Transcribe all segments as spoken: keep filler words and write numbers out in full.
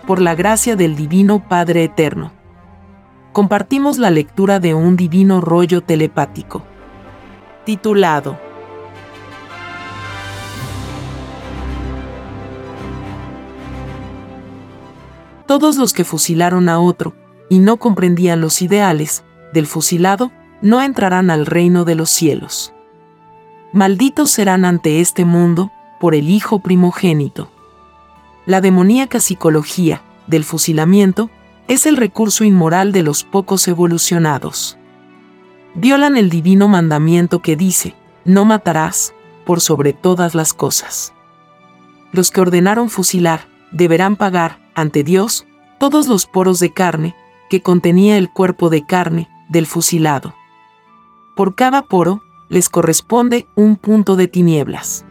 por la gracia del Divino Padre Eterno. Compartimos la lectura de un divino rollo telepático, titulado Todos los que fusilaron a otro, y no comprendían los ideales del fusilado, no entrarán al reino de los cielos. Malditos serán ante este mundo, por el Hijo primogénito. La demoníaca psicología del fusilamiento es el recurso inmoral de los pocos evolucionados. Violan el divino mandamiento que dice, no matarás, por sobre todas las cosas. Los que ordenaron fusilar, deberán pagar, ante Dios, todos los poros de carne, que contenía el cuerpo de carne, del fusilado. Por cada poro, les corresponde un punto de tinieblas.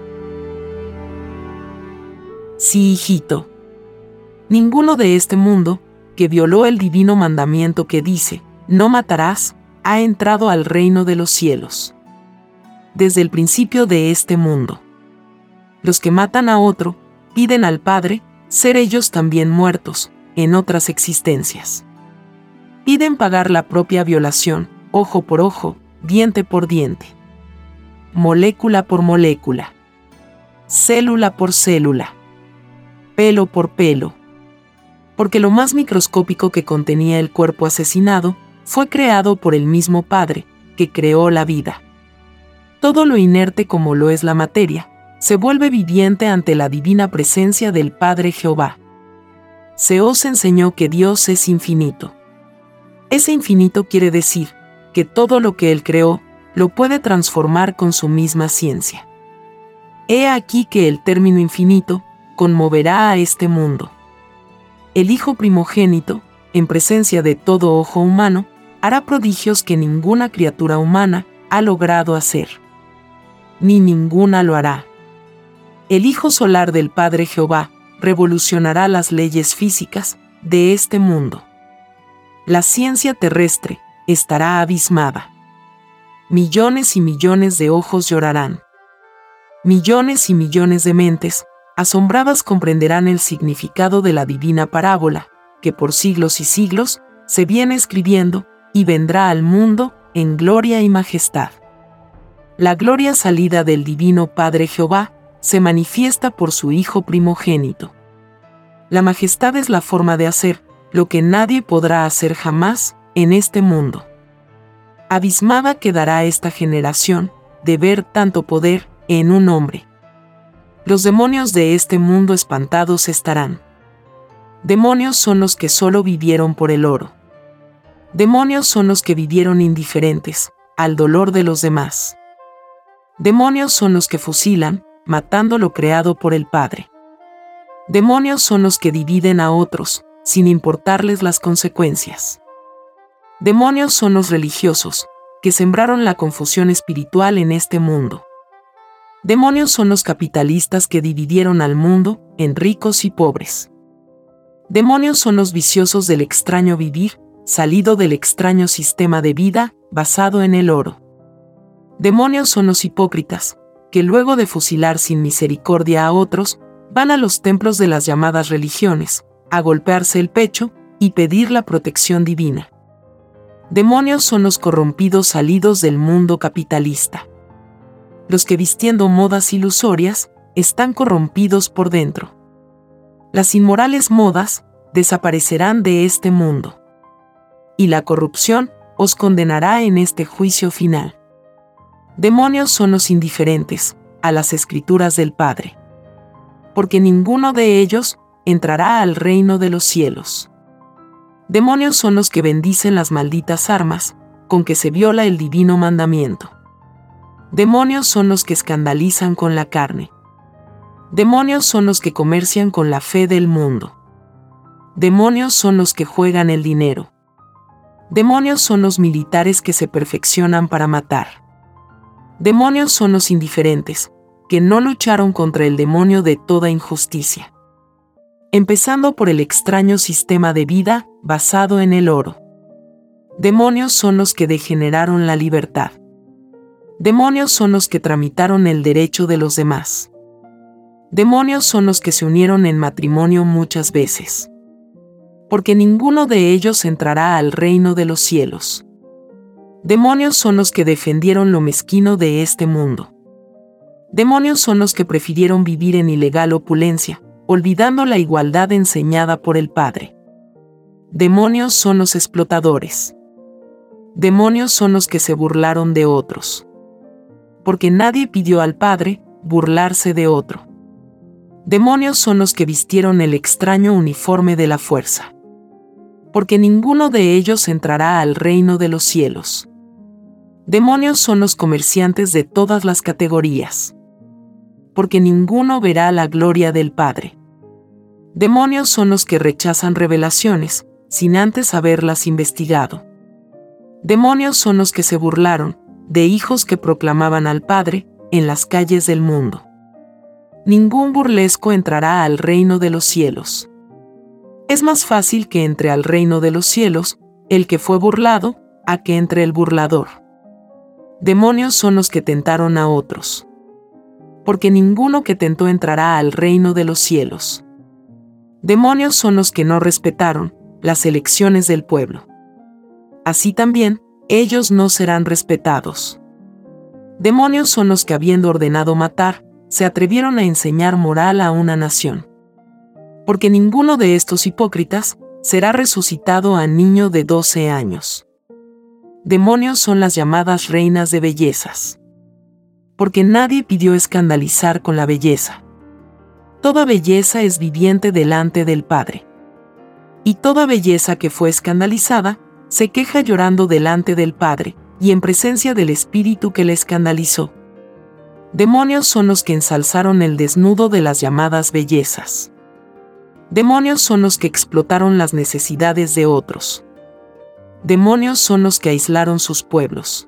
Sí, hijito. Ninguno de este mundo, que violó el divino mandamiento que dice, no matarás, ha entrado al reino de los cielos. Desde el principio de este mundo. Los que matan a otro, piden al Padre, ser ellos también muertos, en otras existencias. Piden pagar la propia violación, ojo por ojo, diente por diente. Molécula por molécula. Célula por célula. Pelo por pelo. Porque lo más microscópico que contenía el cuerpo asesinado, fue creado por el mismo Padre, que creó la vida. Todo lo inerte como lo es la materia, se vuelve viviente ante la divina presencia del Padre Jehová. Se os enseñó que Dios es infinito. Ese infinito quiere decir, que todo lo que Él creó, lo puede transformar con su misma ciencia. He aquí que el término infinito, conmoverá a este mundo. El Hijo primogénito, en presencia de todo ojo humano, hará prodigios que ninguna criatura humana ha logrado hacer. Ni ninguna lo hará. El Hijo solar del Padre Jehová revolucionará las leyes físicas de este mundo. La ciencia terrestre estará abismada. Millones y millones de ojos llorarán. Millones y millones de mentes asombradas comprenderán el significado de la divina parábola, que por siglos y siglos se viene escribiendo y vendrá al mundo en gloria y majestad. La gloria salida del divino Padre Jehová se manifiesta por su Hijo primogénito. La majestad es la forma de hacer lo que nadie podrá hacer jamás en este mundo. Abismada quedará esta generación de ver tanto poder en un hombre. Los demonios de este mundo espantados estarán. Demonios son los que solo vivieron por el oro. Demonios son los que vivieron indiferentes al dolor de los demás. Demonios son los que fusilan, matando lo creado por el Padre. Demonios son los que dividen a otros, sin importarles las consecuencias. Demonios son los religiosos, que sembraron la confusión espiritual en este mundo. Demonios son los capitalistas que dividieron al mundo en ricos y pobres. Demonios son los viciosos del extraño vivir, salido del extraño sistema de vida, basado en el oro. Demonios son los hipócritas, que luego de fusilar sin misericordia a otros, van a los templos de las llamadas religiones, a golpearse el pecho y pedir la protección divina. Demonios son los corrompidos salidos del mundo capitalista. Los que vistiendo modas ilusorias, están corrompidos por dentro. Las inmorales modas desaparecerán de este mundo. Y la corrupción os condenará en este juicio final. Demonios son los indiferentes a las escrituras del Padre. Porque ninguno de ellos entrará al reino de los cielos. Demonios son los que bendicen las malditas armas con que se viola el divino mandamiento. Demonios son los que escandalizan con la carne. Demonios son los que comercian con la fe del mundo. Demonios son los que juegan el dinero. Demonios son los militares que se perfeccionan para matar. Demonios son los indiferentes, que no lucharon contra el demonio de toda injusticia. Empezando por el extraño sistema de vida basado en el oro. Demonios son los que degeneraron la libertad. Demonios son los que tramitaron el derecho de los demás. Demonios son los que se unieron en matrimonio muchas veces. Porque ninguno de ellos entrará al reino de los cielos. Demonios son los que defendieron lo mezquino de este mundo. Demonios son los que prefirieron vivir en ilegal opulencia, olvidando la igualdad enseñada por el Padre. Demonios son los explotadores. Demonios son los que se burlaron de otros. Porque nadie pidió al Padre burlarse de otro. Demonios son los que vistieron el extraño uniforme de la fuerza. Porque ninguno de ellos entrará al reino de los cielos. Demonios son los comerciantes de todas las categorías. Porque ninguno verá la gloria del Padre. Demonios son los que rechazan revelaciones, sin antes haberlas investigado. Demonios son los que se burlaron de hijos que proclamaban al Padre en las calles del mundo. Ningún burlesco entrará al reino de los cielos. Es más fácil que entre al reino de los cielos el que fue burlado, a que entre el burlador. Demonios son los que tentaron a otros. Porque ninguno que tentó entrará al reino de los cielos. Demonios son los que no respetaron las elecciones del pueblo. Así también, ellos no serán respetados. Demonios son los que, habiendo ordenado matar, se atrevieron a enseñar moral a una nación. Porque ninguno de estos hipócritas será resucitado a niño de doce años. Demonios son las llamadas reinas de bellezas. Porque nadie pidió escandalizar con la belleza. Toda belleza es viviente delante del Padre. Y toda belleza que fue escandalizada, se queja llorando delante del Padre, y en presencia del Espíritu que le escandalizó. Demonios son los que ensalzaron el desnudo de las llamadas bellezas. Demonios son los que explotaron las necesidades de otros. Demonios son los que aislaron sus pueblos.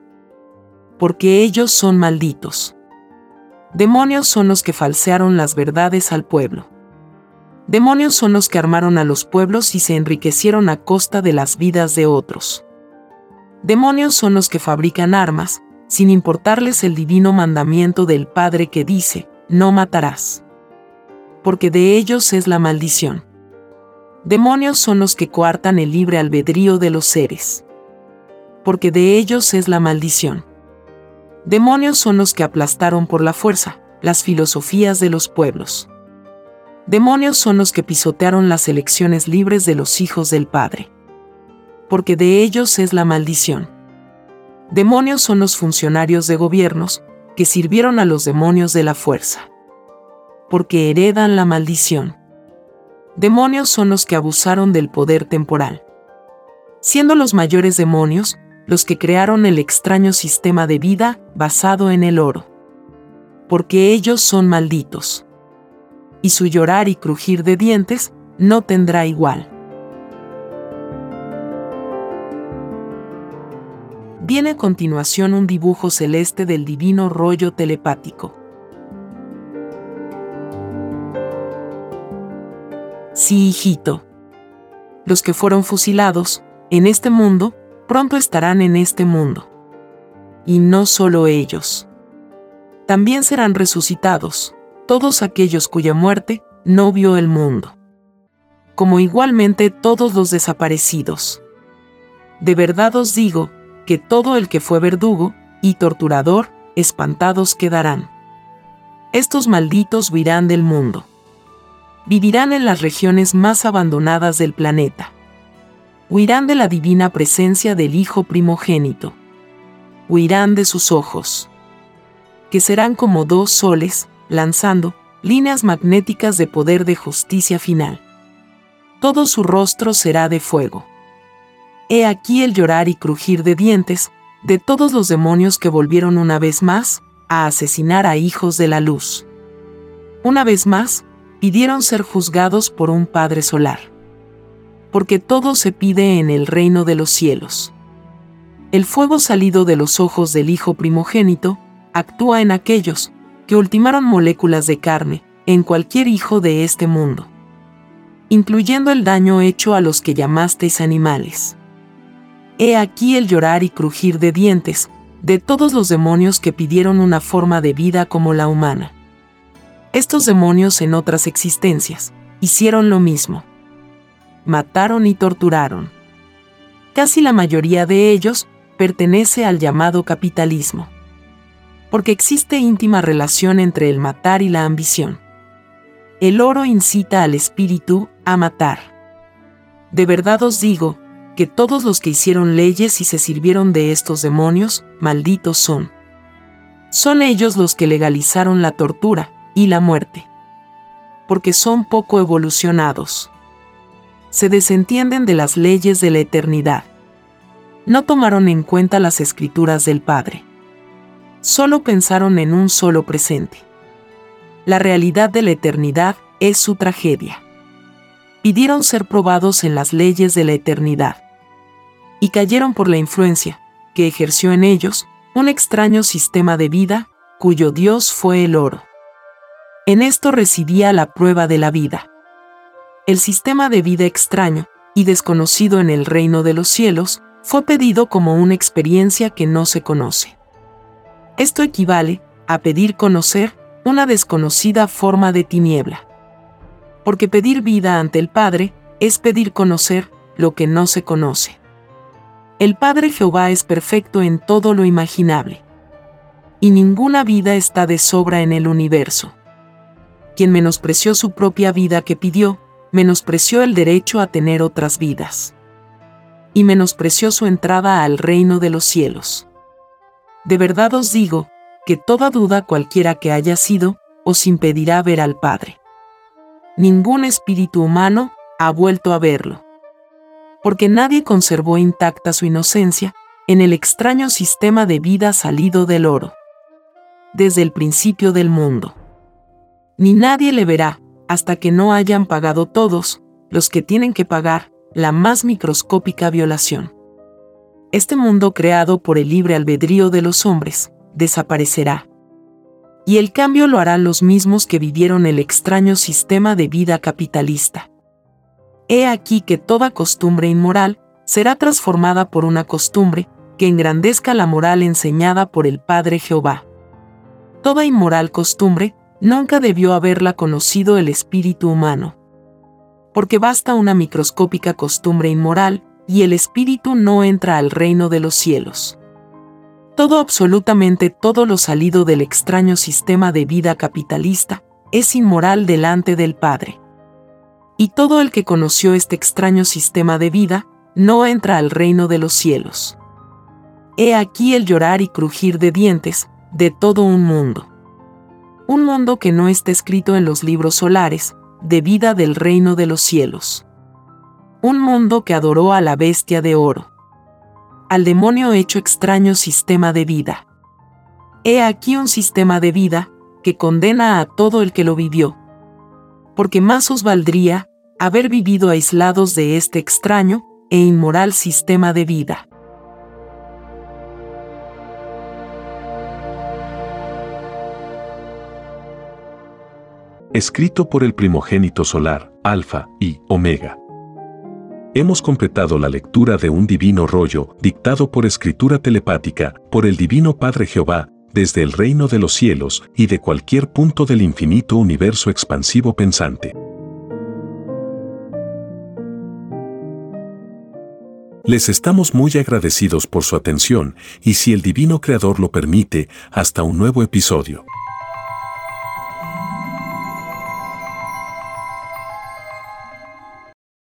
Porque ellos son malditos. Demonios son los que falsearon las verdades al pueblo. Demonios son los que armaron a los pueblos y se enriquecieron a costa de las vidas de otros. Demonios son los que fabrican armas, sin importarles el divino mandamiento del Padre que dice, no matarás. Porque de ellos es la maldición. Demonios son los que coartan el libre albedrío de los seres. Porque de ellos es la maldición. Demonios son los que aplastaron por la fuerza las filosofías de los pueblos. Demonios son los que pisotearon las elecciones libres de los hijos del Padre. Porque de ellos es la maldición. Demonios son los funcionarios de gobiernos que sirvieron a los demonios de la fuerza. Porque heredan la maldición. Demonios son los que abusaron del poder temporal. Siendo los mayores demonios los que crearon el extraño sistema de vida basado en el oro. Porque ellos son malditos. Y su llorar y crujir de dientes no tendrá igual. Viene a continuación un dibujo celeste del divino rollo telepático. Sí, hijito. Los que fueron fusilados en este mundo, pronto estarán en este mundo. Y no solo ellos. También serán resucitados todos aquellos cuya muerte no vio el mundo. Como igualmente todos los desaparecidos. De verdad os digo, que todo el que fue verdugo y torturador, espantados quedarán. Estos malditos huirán del mundo. Vivirán en las regiones más abandonadas del planeta. Huirán de la divina presencia del Hijo primogénito. Huirán de sus ojos, que serán como dos soles, lanzando líneas magnéticas de poder de justicia final. Todo su rostro será de fuego. He aquí el llorar y crujir de dientes de todos los demonios que volvieron una vez más a asesinar a hijos de la luz. Una vez más, pidieron ser juzgados por un Padre solar. Porque todo se pide en el reino de los cielos. El fuego salido de los ojos del Hijo primogénito actúa en aquellos que ultimaron moléculas de carne en cualquier hijo de este mundo, incluyendo el daño hecho a los que llamasteis animales. He aquí el llorar y crujir de dientes de todos los demonios que pidieron una forma de vida como la humana. Estos demonios en otras existencias hicieron lo mismo. Mataron y torturaron. Casi la mayoría de ellos pertenece al llamado capitalismo. Porque existe íntima relación entre el matar y la ambición. El oro incita al espíritu a matar. De verdad os digo, que todos los que hicieron leyes y se sirvieron de estos demonios, malditos son. Son ellos los que legalizaron la tortura y la muerte. Porque son poco evolucionados. Se desentienden de las leyes de la eternidad. No tomaron en cuenta las escrituras del Padre. Solo pensaron en un solo presente. La realidad de la eternidad es su tragedia. Pidieron ser probados en las leyes de la eternidad. Y cayeron por la influencia que ejerció en ellos un extraño sistema de vida, cuyo Dios fue el oro. En esto residía la prueba de la vida. El sistema de vida extraño y desconocido en el reino de los cielos fue pedido como una experiencia que no se conoce. Esto equivale a pedir conocer una desconocida forma de tiniebla. Porque pedir vida ante el Padre es pedir conocer lo que no se conoce. El Padre Jehová es perfecto en todo lo imaginable. Y ninguna vida está de sobra en el universo. Quien menospreció su propia vida que pidió, menospreció el derecho a tener otras vidas. Y menospreció su entrada al reino de los cielos. De verdad os digo, que toda duda cualquiera que haya sido, os impedirá ver al Padre. Ningún espíritu humano ha vuelto a verlo. Porque nadie conservó intacta su inocencia en el extraño sistema de vida salido del oro. Desde el principio del mundo. Ni nadie le verá, hasta que no hayan pagado todos, los que tienen que pagar, la más microscópica violación. Este mundo creado por el libre albedrío de los hombres, desaparecerá. Y el cambio lo harán los mismos que vivieron el extraño sistema de vida capitalista. He aquí que toda costumbre inmoral será transformada por una costumbre que engrandezca la moral enseñada por el Padre Jehová. Toda inmoral costumbre nunca debió haberla conocido el espíritu humano. Porque basta una microscópica costumbre inmoral, y el espíritu no entra al reino de los cielos. Todo, absolutamente todo lo salido del extraño sistema de vida capitalista, es inmoral delante del Padre. Y todo el que conoció este extraño sistema de vida, no entra al reino de los cielos. He aquí el llorar y crujir de dientes, de todo un mundo. Un mundo que no está escrito en los libros solares, de vida del reino de los cielos. Un mundo que adoró a la bestia de oro. Al demonio hecho extraño sistema de vida. He aquí un sistema de vida, que condena a todo el que lo vivió. Porque más os valdría, haber vivido aislados de este extraño, e inmoral sistema de vida. Escrito por el primogénito solar, Alfa y Omega. Hemos completado la lectura de un divino rollo, dictado por escritura telepática, por el Divino Padre Jehová, desde el reino de los cielos y de cualquier punto del infinito universo expansivo pensante. Les estamos muy agradecidos por su atención, y si el Divino Creador lo permite, hasta un nuevo episodio.